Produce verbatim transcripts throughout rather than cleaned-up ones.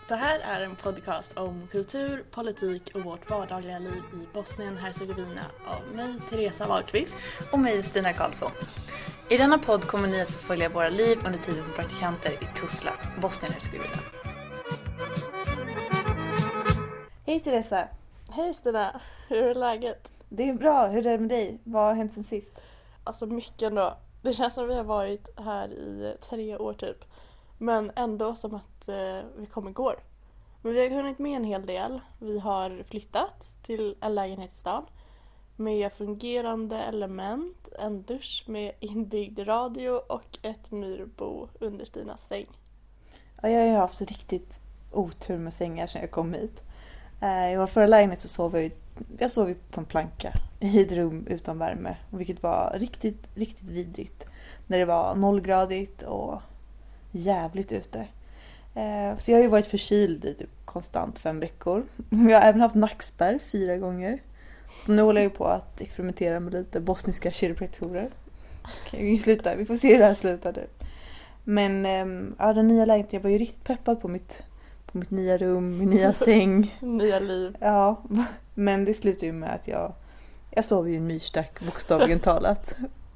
Det här är en podcast om kultur, politik och vårt vardagliga liv i Bosnien-Hercegovina av mig, Teresa Wahlqvist. Och mig, Stina Karlsson. I denna podd kommer ni att få följa våra liv under tiden som praktikanter i Tuzla, Bosnien-Hercegovina. Hej Teresa! Hej Stina! Hur är läget? Det är bra, hur är det med dig? Vad har hänt sen sist? Alltså mycket ändå. Det känns som att vi har varit här i tre år typ. Men ändå som att eh, vi kom igår. Men vi har hunnit med en hel del. Vi har flyttat till en lägenhet i stan. Med fungerande element, en dusch med inbyggd radio och ett myrbo under Stinas säng. Ja, jag har haft riktigt otur med sängar sedan jag kom hit. I vår förra lägenhet så sov jag, jag sov på en planka i ett rum utan värme. Vilket var riktigt, riktigt vidrigt. När det var nollgradigt och jävligt ute. Så jag har ju varit förkyld i typ konstant fem veckor. Jag har även haft nackspärr fyra gånger. Så nu håller jag på att experimentera med lite bosniska kiropraktorer. Okej, vi slutar. Vi får se hur det här slutar nu. Men ja, den nya lägenheten, jag var ju riktigt peppad på mitt, på mitt nya rum, min nya säng. Nya liv. Ja, men det slutar ju med att jag, jag sover ju en myrstack, bokstavligen talat.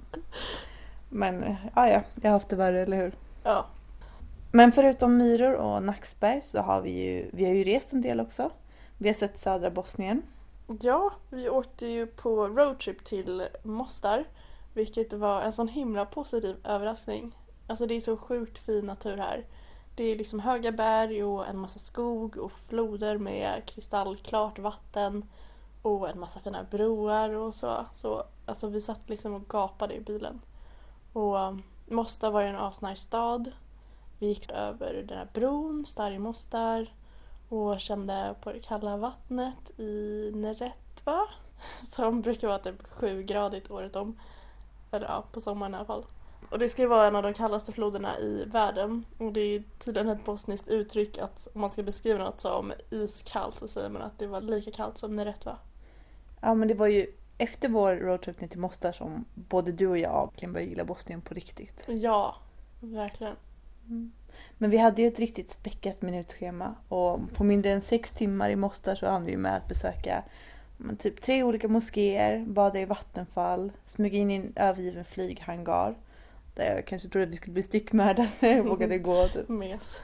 Men ja, ja, jag har haft det värre, eller hur? Ja. Men förutom myror och nackspärr så har vi ju, vi har ju rest en del också. Vi har sett södra Bosnien. Ja, vi åkte ju på roadtrip till Mostar. Vilket var en sån himla positiv överraskning. Alltså det är så sjukt fin natur här. Det är liksom höga berg och en massa skog och floder med kristallklart vatten. Och en massa fina broar och så. Så alltså vi satt liksom och gapade i bilen. Och um, Mostar var ju en asnice stad. Vi gick över den här bron, Stari Mostar. Och kände på det kalla vattnet i Neretva. Som brukar vara typ sjugradigt året om. Eller ja, på sommaren i alla fall. Och det ska ju vara en av de kallaste floderna i världen. Och det är tydligen ett bosniskt uttryck att om man ska beskriva något som iskallt så säger man att det var lika kallt som Neretva. Ja, men det var ju efter vår roadtrip ner till Mostar som både du och jag började gilla Bosnien på riktigt. Ja, verkligen. Mm. Men vi hade ju ett riktigt späckat minutschema. Och på mindre än sex timmar i Mostar så hann vi med att besöka men, typ tre olika moskéer, bada i vattenfall, smyga in i en övergiven flyghangar. Där jag kanske trodde att vi skulle bli styckmördade. Jag vågade gå. Typ. Mes.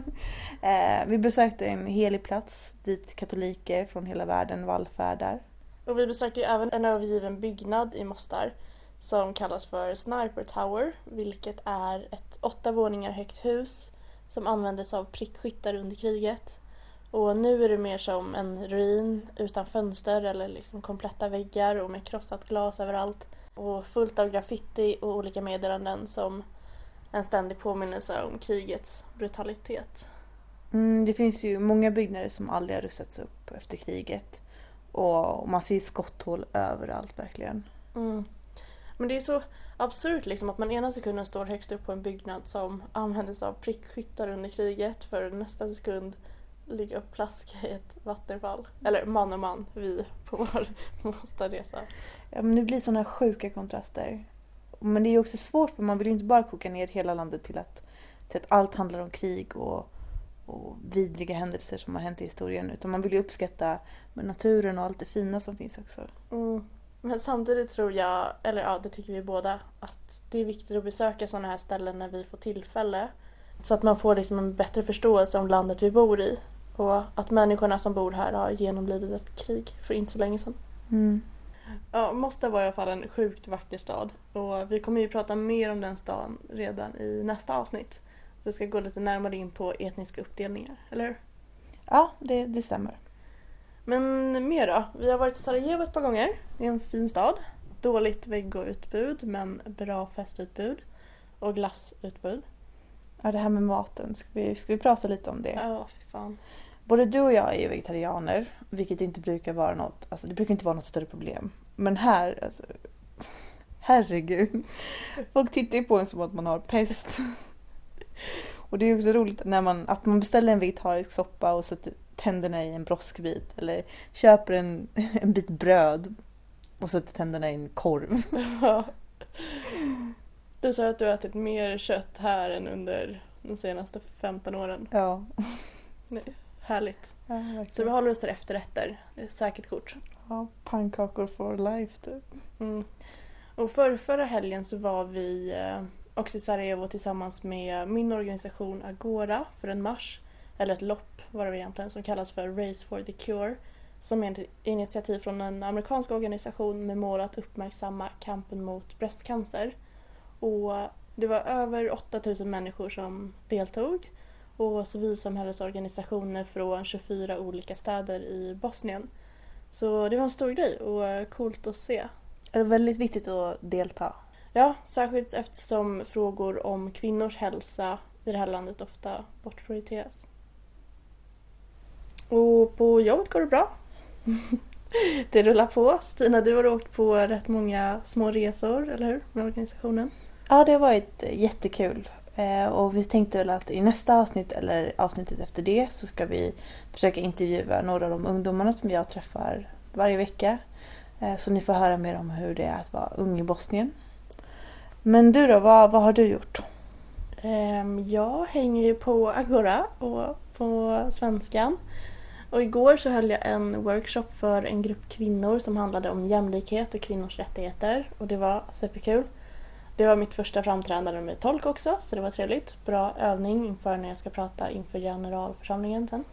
eh, vi besökte en helig plats dit katoliker från hela världen vallfärdar. Och vi besökte ju även en övergiven byggnad i Mostar som kallas för Sniper Tower, vilket är ett åtta våningar högt hus som användes av prickskyttar under kriget. Och nu är det mer som en ruin utan fönster eller liksom kompletta väggar och med krossat glas överallt. Och fullt av graffiti och olika meddelanden som en ständig påminnelse om krigets brutalitet. Mm, det finns ju många byggnader som aldrig har rustats upp efter kriget. Och man ser skotthål överallt verkligen. Mm. Men det är så absurt liksom att man ena sekunden står högst upp på en byggnad som användes av prickskyttar under kriget för nästa sekund ligga och plaska i ett vattenfall. Eller man och man, vi på vår Mostarresa. Ja, men det blir sådana sjuka kontraster. Men det är ju också svårt för man vill ju inte bara koka ner hela landet till att, till att allt handlar om krig och, och vidriga händelser som har hänt i historien. Utan man vill ju uppskatta med naturen och allt det fina som finns också. Mm. Men samtidigt tror jag, eller ja det tycker vi båda, att det är viktigt att besöka sådana här ställen när vi får tillfälle. Så att man får liksom en bättre förståelse om landet vi bor i. Och att människorna som bor här har genomlidit ett krig för inte så länge sedan. Mm. Ja, Mostar var i alla fall en sjukt vacker stad. Och vi kommer ju prata mer om den staden redan i nästa avsnitt. Vi ska gå lite närmare in på etniska uppdelningar, eller hur? Ja, det, det stämmer. Men mer då? Vi har varit i Sarajevo ett par gånger. Det är en fin stad. Dåligt vegoutbud men bra festutbud. Och glassutbud. Ja, det här med maten. Ska vi, ska vi prata lite om det? Ja, fy fan. Både du och jag är ju vegetarianer. Vilket inte brukar vara något... Alltså det brukar inte vara något större problem. Men här, alltså... Herregud. Folk tittar ju på en som att man har pest. Och det är också roligt när man, att man beställer en vegetarisk soppa och sätter tänderna i en broskbit. Eller köper en, en bit bröd och sätter tänderna i en korv. Ja. Du sa att du har ätit mer kött här än under de senaste femton åren. Ja. Nej. Härligt. Ja, verkligen. Så vi håller oss till efterrätter. Det är säkert kort. Ja, pannkakor for life typ. Mm. Och för förra helgen så var vi eh, också i Sarajevo tillsammans med min organisation Agora för en marsch. Eller ett lopp var det egentligen, som kallas för Race for the Cure. Som är ett initiativ från en amerikansk organisation med mål att uppmärksamma kampen mot bröstcancer. Och det var över åtta tusen människor som deltog. Och civilsamhällesorganisationer från tjugofyra olika städer i Bosnien. Så det var en stor grej och coolt att se. Det är väldigt viktigt att delta. Ja, särskilt eftersom frågor om kvinnors hälsa i det här landet ofta bortprioriteras. Och på jobbet går det bra. Det rullar på. Stina, du har åkt på rätt många små resor, eller hur? Med organisationen. Ja, det har varit jättekul. Och vi tänkte väl att i nästa avsnitt eller avsnittet efter det så ska vi försöka intervjua några av de ungdomarna som jag träffar varje vecka. Så ni får höra mer om hur det är att vara ung i Bosnien. Men du då, vad, vad har du gjort? Jag hänger ju på Agora och på Svenskan. Och igår så höll jag en workshop för en grupp kvinnor som handlade om jämlikhet och kvinnors rättigheter. Och det var superkul. Det var mitt första framträdande med tolk också, så det var trevligt. Bra övning inför när jag ska prata inför generalförsamlingen sen.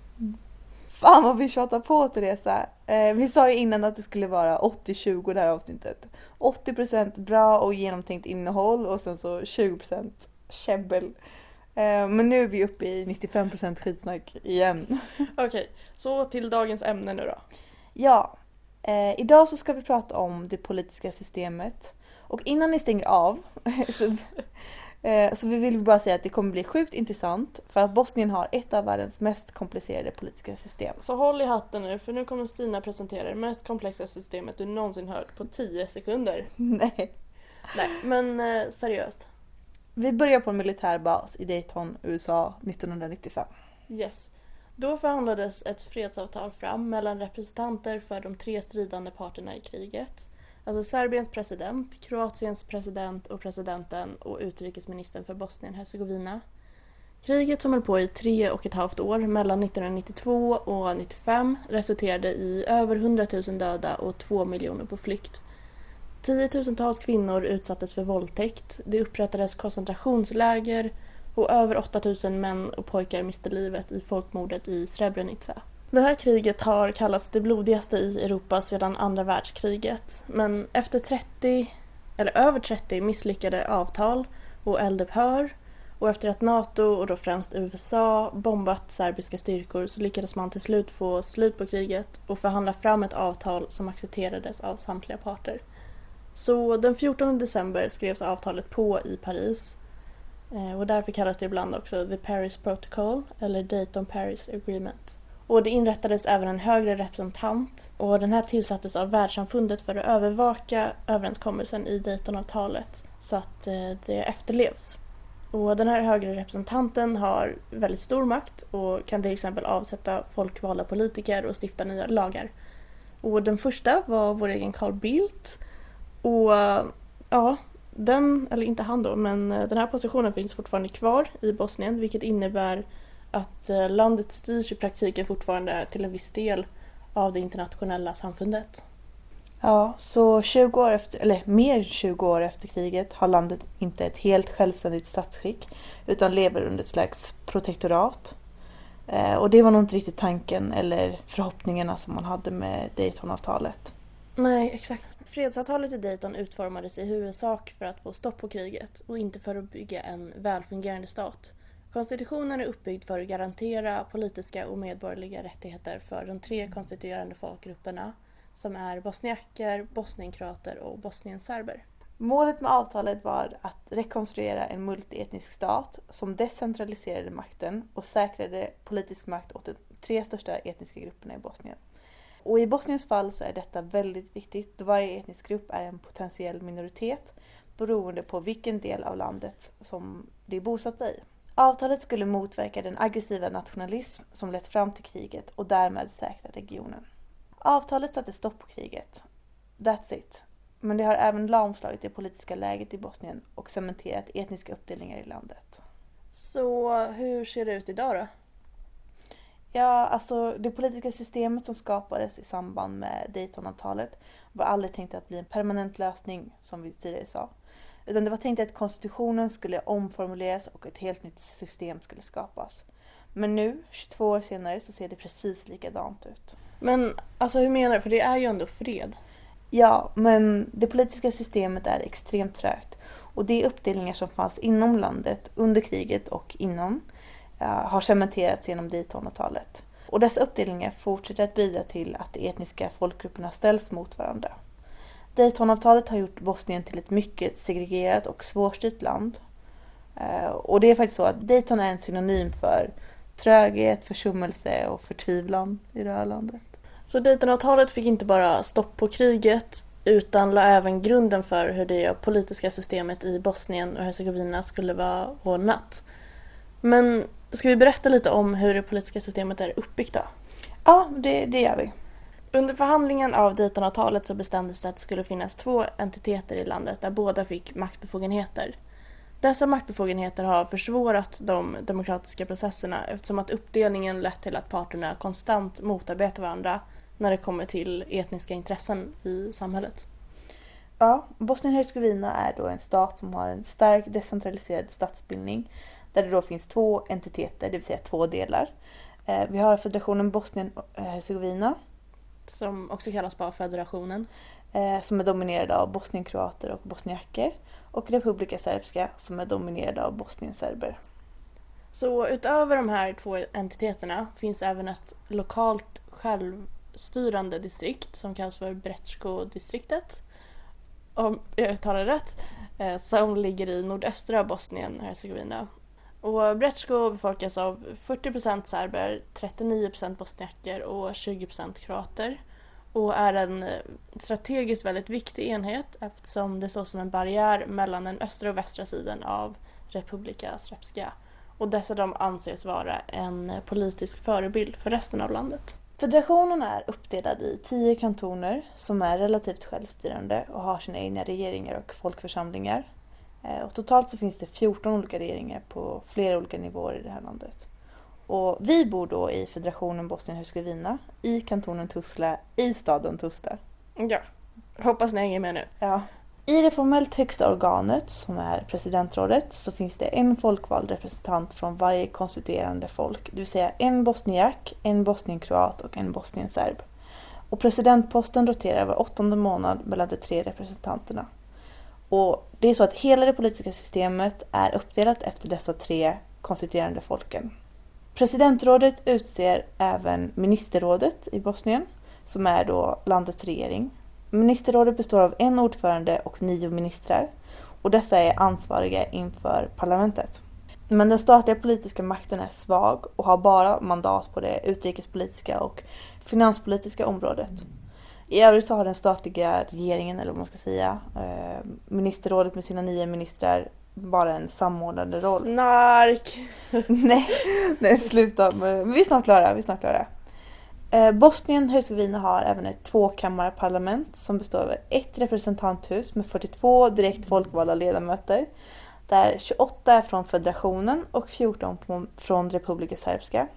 Fan vad vi tjatar på Teresa. Eh, vi sa ju innan att det skulle vara åttio tjugo det här avsnittet. åttio procent bra och genomtänkt innehåll och sen så tjugo procent käbbel. Eh, men nu är vi uppe i nittiofem procent skitsnack igen. Okej, okay, så till dagens ämne nu då. Ja, eh, idag så ska vi prata om det politiska systemet. Och innan ni stänger av så, eh, så vi vill bara säga att det kommer bli sjukt intressant för att Bosnien har ett av världens mest komplicerade politiska system. Så håll i hatten nu för nu kommer Stina presentera det mest komplexa systemet du någonsin hört på tio sekunder. Nej. Nej, men eh, seriöst. Vi börjar på en militärbas i Dayton, U S A nittonhundranittiofem. Yes. Då förhandlades ett fredsavtal fram mellan representanter för de tre stridande parterna i kriget. Alltså Serbiens president, Kroatiens president och presidenten och utrikesministern för Bosnien-Hercegovina. Kriget som höll på i tre och ett halvt år mellan nittonhundranittiotvå och nittiofem resulterade i över hundratusen döda och två miljoner på flykt. Tiotusentals kvinnor utsattes för våldtäkt, det upprättades koncentrationsläger och över åtta tusen män och pojkar miste livet i folkmordet i Srebrenica. Det här kriget har kallats det blodigaste i Europa sedan andra världskriget. Men efter trettio, eller över trettio misslyckade avtal och eldupphör och efter att NATO och då främst U S A bombat serbiska styrkor så lyckades man till slut få slut på kriget och förhandla fram ett avtal som accepterades av samtliga parter. Så den fjortonde december skrevs avtalet på i Paris och därför kallas det ibland också The Paris Protocol eller Dayton-Paris Agreement. Och det inrättades även en högre representant och den här tillsattes av världssamfundet för att övervaka överenskommelsen i Daytonavtalet så att det efterlevs. Och den här högre representanten har väldigt stor makt och kan till exempel avsätta folkvalda politiker och stifta nya lagar. Och den första var vår egen Carl Bildt och ja, den, eller inte han då, men den här positionen finns fortfarande kvar i Bosnien vilket innebär att landet styrs i praktiken fortfarande till en viss del av det internationella samfundet. Ja, så tjugo år efter, eller mer än tjugo år efter kriget har landet inte ett helt självständigt statsskick utan lever under ett slags protektorat. Eh, och det var nog inte riktigt tanken eller förhoppningarna som man hade med Daytonavtalet. Nej, exakt. Fredsavtalet i Dayton utformades i huvudsak för att få stopp på kriget och inte för att bygga en välfungerande stat. Konstitutionen är uppbyggd för att garantera politiska och medborgerliga rättigheter för de tre konstituerande folkgrupperna som är bosniaker, bosnienkroater och bosnienserber. Målet med avtalet var att rekonstruera en multietnisk stat som decentraliserade makten och säkrade politisk makt åt de tre största etniska grupperna i Bosnien. Och i Bosniens fall så är detta väldigt viktigt då varje etnisk grupp är en potentiell minoritet beroende på vilken del av landet som de är bosatta i. Avtalet skulle motverka den aggressiva nationalism som lett fram till kriget och därmed säkra regionen. Avtalet satte stopp på kriget. That's it. Men det har även lamslagit det politiska läget i Bosnien och cementerat etniska uppdelningar i landet. Så hur ser det ut idag då? Ja, alltså det politiska systemet som skapades i samband med Daytonavtalet var aldrig tänkt att bli en permanent lösning, som vi tidigare sa. Utan det var tänkt att konstitutionen skulle omformuleras och ett helt nytt system skulle skapas. Men nu, tjugotvå år senare, så ser det precis likadant ut. Men alltså hur menar du? För det är ju ändå fred. Ja, men det politiska systemet är extremt trögt. Och de uppdelningar som fanns inom landet under kriget och innan uh, har cementerats genom Daytonavtalet. Och dessa uppdelningar fortsätter att bidra till att de etniska folkgrupperna ställs mot varandra. Daytonavtalet har gjort Bosnien till ett mycket segregerat och svårstyrt land. Uh, och det är faktiskt så att Dayton är en synonym för tröghet, försummelse och förtvivlan i det här landet. Så Daytonavtalet fick inte bara stopp på kriget utan la även grunden för hur det politiska systemet i Bosnien och Hercegovina skulle vara ordnat. Men ska vi berätta lite om hur det politiska systemet är uppbyggt då? Ja, det, det gör vi. Under förhandlingen av Daytonavtalet så bestämdes det att det skulle finnas två entiteter i landet där båda fick maktbefogenheter. Dessa maktbefogenheter har försvårat de demokratiska processerna eftersom att uppdelningen lett till att parterna konstant motarbetar varandra när det kommer till etniska intressen i samhället. Ja, Bosnien-Hercegovina är då en stat som har en stark decentraliserad statsbildning där det då finns två entiteter, det vill säga två delar. Vi har federationen Bosnien-Hercegovina, som också kallas bara federationen, som är dominerad av bosnienkroater och bosniaker, och Republika Srpska som är dominerad av bosnienserber. Så utöver de här två entiteterna finns även ett lokalt självstyrande distrikt som kallas för Brčko-distriktet, om jag uttalar rätt, som ligger i nordöstra Bosnien-Hercegovina. Och Brčko befolkas av fyrtio procent serber, trettionio procent bosniaker och tjugo procent kroater. Och är en strategiskt väldigt viktig enhet eftersom det står som en barriär mellan den östra och västra sidan av Republika Srpska. Och dessutom anses vara en politisk förebild för resten av landet. Federationen är uppdelad i tio kantoner som är relativt självstyrande och har sina egna regeringar och folkförsamlingar. Och totalt så finns det fjorton olika regeringar på flera olika nivåer i det här landet. Och vi bor då i federationen Bosnien-Hercegovina, i kantonen Tuzla, i staden Tuzla. Ja, hoppas ni hänger med nu. Ja. I det formellt högsta organet, som är presidentrådet, så finns det en folkvald representant från varje konstituerande folk. Det vill säga en bosniak, en bosnienkroat och en bosnienserb. Och presidentposten roterar var åttonde månad mellan de tre representanterna. Och det är så att hela det politiska systemet är uppdelat efter dessa tre konstituerande folken. Presidentrådet utser även ministerrådet i Bosnien, som är då landets regering. Ministerrådet består av en ordförande och nio ministrar, och dessa är ansvariga inför parlamentet. Men den statliga politiska makten är svag och har bara mandat på det utrikespolitiska och finanspolitiska området. I övrigt så har den statliga regeringen, eller vad man ska säga, ministerrådet med sina nio ministrar bara en samordnande roll. Snark! nej, nej, sluta. Men vi är snart klara, vi är snart klara. Eh, Bosnien-Hercegovina har även ett tvåkammarparlament som består av ett representanthus med fyrtiotvå direkt folkvalda ledamöter. Där tjugoåtta är från federationen och fjorton från Republika Srpska.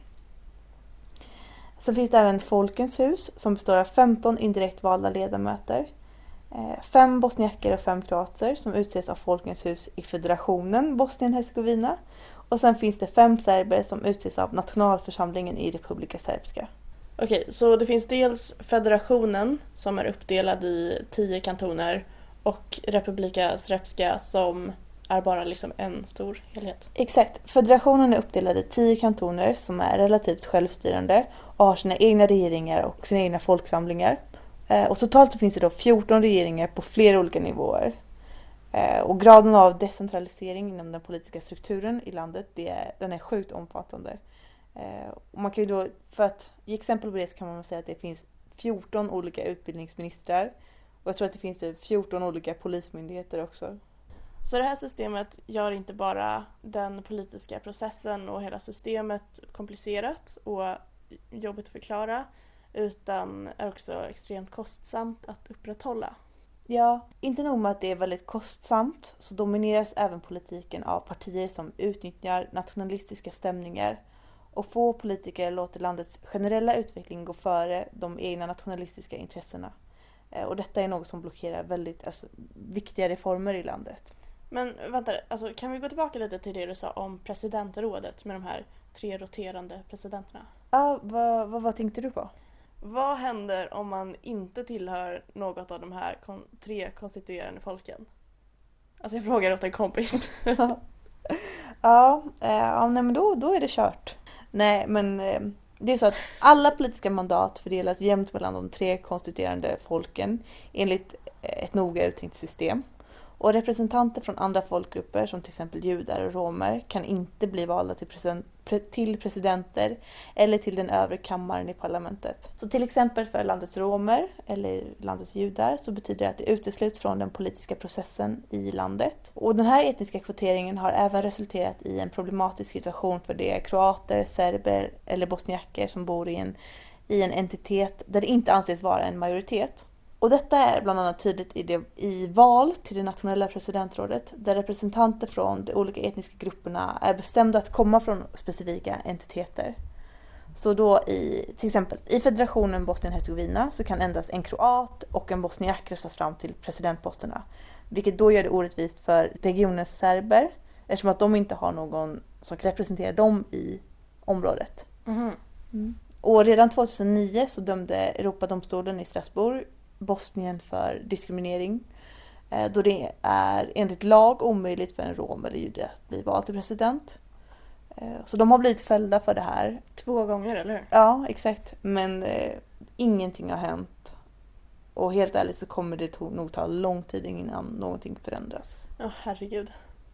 Sen finns det även Folkens hus som består av femton indirekt valda ledamöter. Fem bosniaker och fem kroater som utses av Folkens hus i federationen Bosnien-Hercegovina. Och sen finns det fem serber som utses av nationalförsamlingen i Republika Srpska. Okej, så det finns dels federationen som är uppdelad i tio kantoner och Republika Srpska som är bara liksom en stor helhet. Exakt. Federationen är uppdelad i tio kantoner som är relativt självstyrande och har sina egna regeringar och sina egna folksamlingar. Och totalt så finns det då fjorton regeringar på flera olika nivåer. Och graden av decentralisering inom den politiska strukturen i landet, det är, den är sjukt omfattande. Och man kan ju då, för att ge exempel på det så kan man säga att det finns fjorton olika utbildningsministrar. Och jag tror att det finns fjorton olika polismyndigheter också. Så det här systemet gör inte bara den politiska processen och hela systemet komplicerat och jobbigt att förklara, utan är också extremt kostsamt att upprätthålla. Ja, inte nog med att det är väldigt kostsamt, så domineras även politiken av partier som utnyttjar nationalistiska stämningar Och få politiker låter landets generella utveckling gå före de egna nationalistiska intressena. Och detta är något som blockerar väldigt alltså, viktiga reformer i landet. Men vänta, alltså, kan vi gå tillbaka lite till det du sa om presidentrådet med de här tre roterande presidenterna? Ja, vad, vad, vad tänkte du på? Vad händer om man inte tillhör något av de här kon- tre konstituerande folken? Alltså jag frågar åt en kompis. ja, eh, ja nej, men då, då är det kört. Nej, men eh, det är så att alla politiska mandat fördelas jämnt mellan de tre konstituerande folken enligt ett noga uttänkt system. Och representanter från andra folkgrupper som till exempel judar och romer kan inte bli valda till, president, till presidenter eller till den övre kammaren i parlamentet. Så till exempel för landets romer eller landets judar så betyder det att det utesluts från den politiska processen i landet. Och den här etniska kvoteringen har även resulterat i en problematisk situation för de kroater, serber eller bosniaker som bor i en, i en entitet där det inte anses vara en majoritet. Och detta är bland annat tydligt i, det, i val till det nationella presidentrådet där representanter från de olika etniska grupperna är bestämda att komma från specifika entiteter. Så då i till exempel i federationen Bosnien-Hercegovina så kan endast en kroat och en bosniak röstas fram till presidentposterna. Vilket då gör det orättvist för regionens serber eftersom att de inte har någon som kan representera dem i området. Mm. Mm. Och redan tjugohundranio så dömde Europadomstolen i Strasbourg Bosnien för diskriminering då det är enligt lag omöjligt för en rom eller jude att bli vald till president. Så de har blivit fällda för det här. Två gånger, eller hur? Ja, exakt. Men eh, ingenting har hänt. Och helt ärligt så kommer det nog ta lång tid innan någonting förändras. Ja, oh, herregud.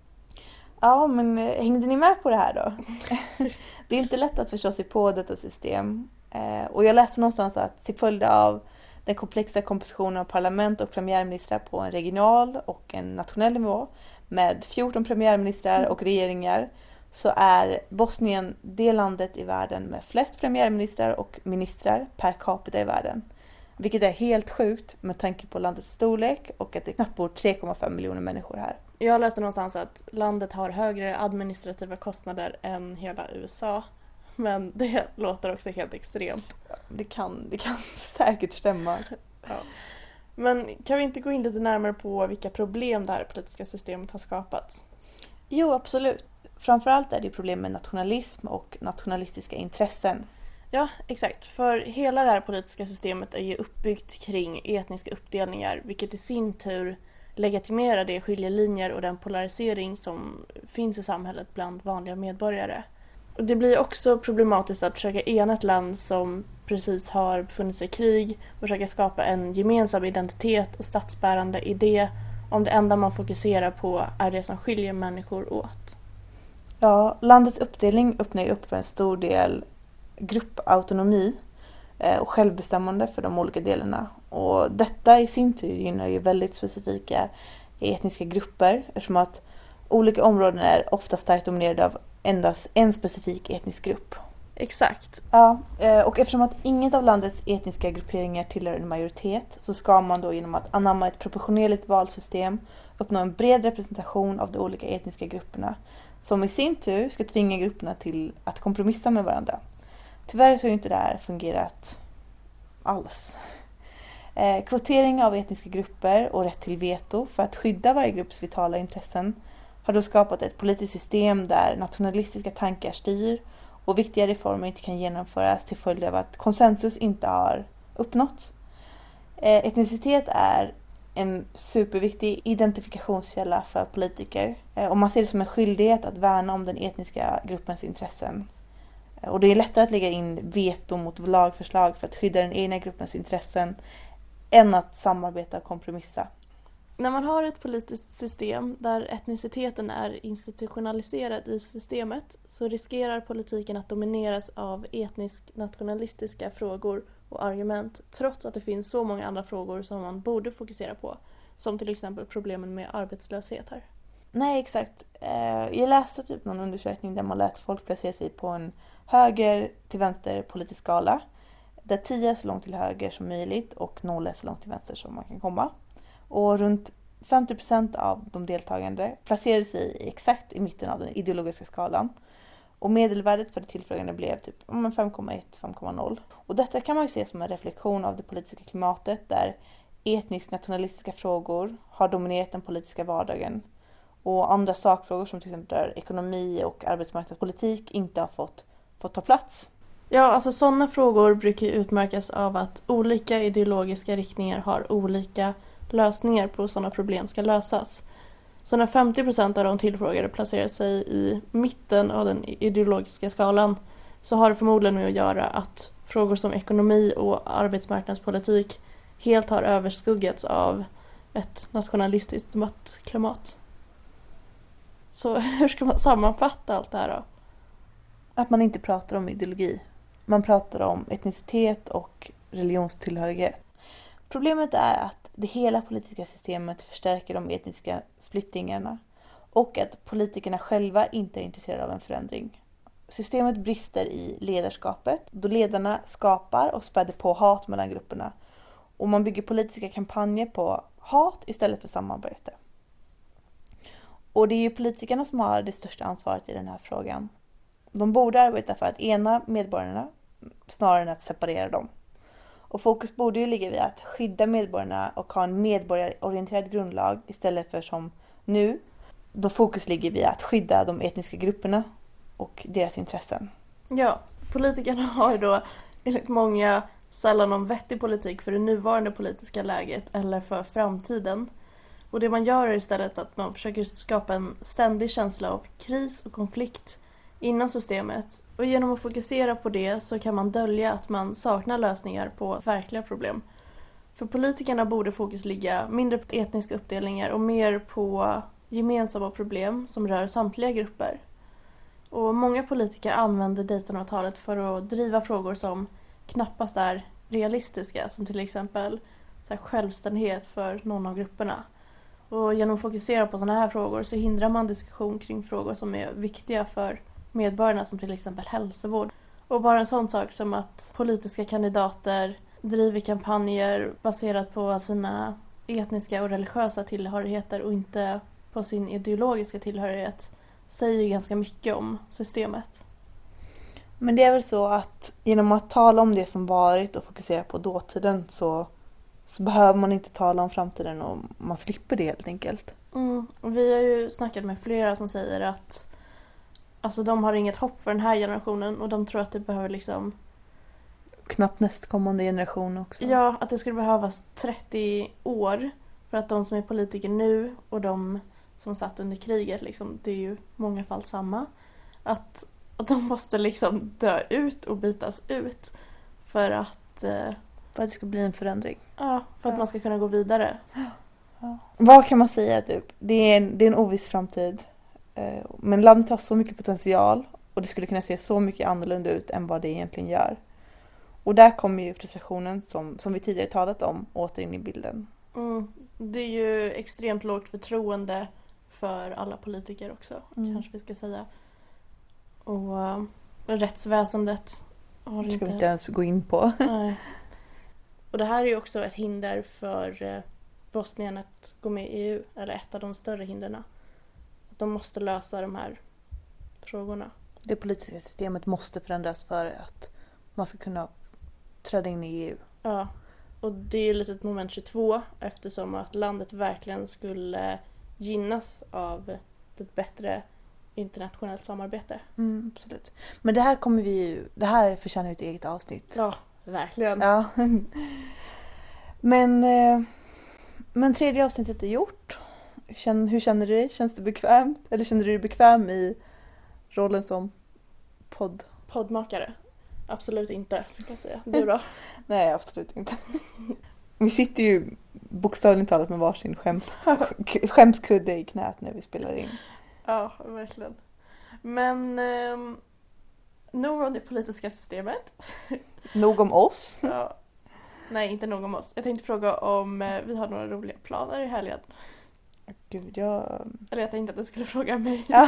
Ja, men eh, hängde ni med på det här då? Det är inte lätt att förstå sig på detta system. Eh, och jag läste någonstans att till följd av den komplexa kompositionen av parlament och premiärministrar på en regional och en nationell nivå med fjorton premiärministrar och regeringar så är Bosnien det landet i världen med flest premiärministrar och ministrar per capita i världen. Vilket är helt sjukt med tanke på landets storlek och att det knappt bor tre komma fem miljoner människor här. Jag läste någonstans att landet har högre administrativa kostnader än hela U S A. Men det låter också helt extremt. Det kan, det kan säkert stämma. Ja. Men kan vi inte gå in lite närmare på vilka problem det här politiska systemet har skapat? Jo, absolut. Framförallt är det problem med nationalism och nationalistiska intressen. Ja, exakt. För hela det här politiska systemet är ju uppbyggt kring etniska uppdelningar, vilket i sin tur legitimerar de skiljelinjer och den polarisering som finns i samhället bland vanliga medborgare. Och det blir också problematiskt att försöka ena ett land som precis har befunnit sig i krig och försöka skapa en gemensam identitet och statsbärande idé om det enda man fokuserar på är det som skiljer människor åt. Ja, landets uppdelning öppnar ju upp för en stor del gruppautonomi och självbestämmande för de olika delarna. Och detta i sin tur gynnar ju väldigt specifika etniska grupper eftersom att olika områden är ofta starkt dominerade av endast en specifik etnisk grupp. Exakt. Ja, och eftersom att inget av landets etniska grupperingar tillhör en majoritet så ska man då genom att anamma ett proportionerligt valsystem uppnå en bred representation av de olika etniska grupperna som i sin tur ska tvinga grupperna till att kompromissa med varandra. Tyvärr så har inte det här fungerat alls. Eh, kvotering av etniska grupper och rätt till veto för att skydda varje grupps vitala intressen har då skapat ett politiskt system där nationalistiska tankar styr och viktiga reformer inte kan genomföras till följd av att konsensus inte har uppnåtts. Eh, etnicitet är en superviktig identifikationskälla för politiker eh, och man ser det som en skyldighet att värna om den etniska gruppens intressen. Och det är lättare att lägga in veto mot lagförslag för att skydda den egna gruppens intressen än att samarbeta och kompromissa. När man har ett politiskt system där etniciteten är institutionaliserad i systemet så riskerar politiken att domineras av etnisk nationalistiska frågor och argument trots att det finns så många andra frågor som man borde fokusera på. Som till exempel problemen med arbetslöshet här. Nej, exakt. Jag läste typ någon undersökning där man lät folk placera sig på en höger till vänster politisk skala. Där tio är så långt till höger som möjligt och noll är så långt till vänster som man kan komma. Och runt femtio procent av de deltagande placerade sig exakt i mitten av den ideologiska skalan. Och medelvärdet för de tillfrågade blev typ fem komma ett till fem komma noll. Och detta kan man ju se som en reflektion av det politiska klimatet där etniskt nationalistiska frågor har dominerat den politiska vardagen. Och andra sakfrågor som till exempel rör ekonomi och arbetsmarknadspolitik inte har fått, fått ta plats. Ja, alltså sådana frågor brukar ju utmärkas av att olika ideologiska riktningar har olika lösningar på hur sådana problem ska lösas. Så när femtio procent av de tillfrågade placerar sig i mitten av den ideologiska skalan så har det förmodligen med att göra att frågor som ekonomi och arbetsmarknadspolitik helt har överskuggats av ett nationalistiskt debattklimat. Så hur ska man sammanfatta allt det här då? Att man inte pratar om ideologi. Man pratar om etnicitet och religionstillhörighet. Problemet är att det hela politiska systemet förstärker de etniska splittringarna och att politikerna själva inte är intresserade av en förändring. Systemet brister i ledarskapet då ledarna skapar och späder på hat mellan grupperna och man bygger politiska kampanjer på hat istället för samarbete. Och det är ju politikerna som har det största ansvaret i den här frågan. De borde arbeta för att ena medborgarna snarare än att separera dem. Och fokus borde ju ligga vid att skydda medborgarna och ha en medborgarorienterad grundlag istället för som nu, då fokus ligger vid att skydda de etniska grupperna och deras intressen. Ja, politikerna har ju då enligt många sällan någon vettig politik för det nuvarande politiska läget eller för framtiden. Och det man gör är istället att man försöker skapa en ständig känsla av kris och konflikt inom systemet. Och genom att fokusera på det så kan man dölja att man saknar lösningar på verkliga problem. För politikerna borde fokus ligga mindre på etniska uppdelningar och mer på gemensamma problem som rör samtliga grupper. Och många politiker använder Daytonavtalet för att driva frågor som knappast är realistiska, som till exempel så här, självständighet för någon av grupperna. Och genom att fokusera på sådana här frågor så hindrar man diskussion kring frågor som är viktiga för medborgarna, som till exempel hälsovård. Och bara en sån sak som att politiska kandidater driver kampanjer baserat på sina etniska och religiösa tillhörigheter och inte på sin ideologiska tillhörighet säger ju ganska mycket om systemet. Men det är väl så att genom att tala om det som varit och fokusera på dåtiden så, så behöver man inte tala om framtiden och man slipper det helt enkelt. Mm. Och vi har ju snackat med flera som säger att alltså, de har inget hopp för den här generationen och de tror att det behöver liksom... Knappt nästkommande generation också. Ja, att det skulle behövas trettio år för att de som är politiker nu och de som satt under kriget, liksom, det är ju i många fall samma, att, att de måste liksom dö ut och bytas ut för att... Eh, för att det ska bli en förändring. Ja, för att ja. man ska kunna gå vidare. Ja. Vad kan man säga typ? Det är en, det är en oviss framtid. Men landet har så mycket potential och det skulle kunna se så mycket annorlunda ut än vad det egentligen gör. Och där kommer ju frustrationen som, som vi tidigare talat om åter in i bilden. Mm. Det är ju extremt lågt förtroende för alla politiker också, mm. kanske vi ska säga. Och uh, rättsväsendet har det ska inte... vi inte ens gå in på. Nej. Och det här är ju också ett hinder för uh, Bosnien att gå med i E U, eller ett av de större hinderna. Att de måste lösa de här frågorna. Det politiska systemet måste förändras för att man ska kunna träda in i E U. Ja, och det är ju lite ett moment tjugotvå eftersom att landet verkligen skulle gynnas av ett bättre internationellt samarbete. Mm, absolut. Men det här kommer vi ju, det här förtjänar ju ett eget avsnitt. Ja, verkligen. Ja. men, men tredje avsnittet är gjort. Hur känner du dig? Känns det bekvämt? Eller känner du dig bekväm i rollen som podd? Poddmakare? Absolut inte, skulle jag säga. Du då? Nej, absolut inte. Vi sitter ju bokstavligt talat med varsin skäms, skämskudde i knät när vi spelar in. Ja, verkligen. Men eh, nog om det politiska systemet. Nog om oss. Ja. Nej, inte nog om oss. Jag tänkte fråga om eh, vi har några roliga planer i helgen. Gud, jag... Eller jag tänkte att du skulle fråga mig. Ja.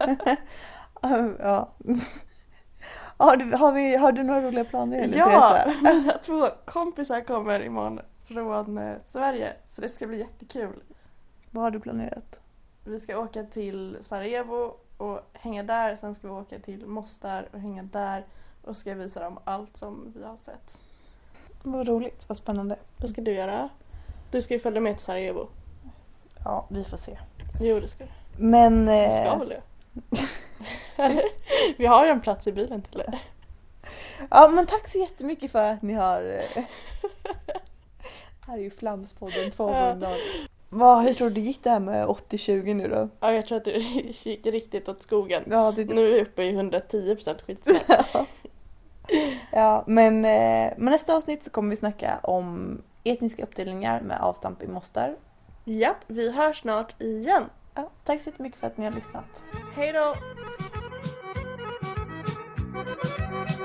ja. Har du, har, vi, har du några roliga planer? Eller, ja, mina två kompisar kommer imorgon från eh, Sverige. Så det ska bli jättekul. Vad har du planerat? Vi ska åka till Sarajevo och hänga där. Sen ska vi åka till Mostar och hänga där och ska visa dem allt som vi har sett. Vad roligt, vad spännande. Vad ska du göra? Du ska ju följa med till Sarajevo. Ja, vi får se. Jo, det ska du. Men... Eh... Vi ska väl det? Vi har ju en plats i bilen till det. Ja, men tack så jättemycket för att ni har... Här är ju Flamspodden två gånger. Vad, hur tror du gick det här med åttio tjugo nu då? Ja, jag tror att det gick riktigt åt skogen. Ja, det... Nu är vi uppe i hundratio procent skit. Ja, men, men nästa avsnitt så kommer vi snacka om etniska uppdelningar med avstamp i Mostar. Japp, vi hörs snart igen. Ja, tack så jättemycket för att ni har lyssnat. Hej då!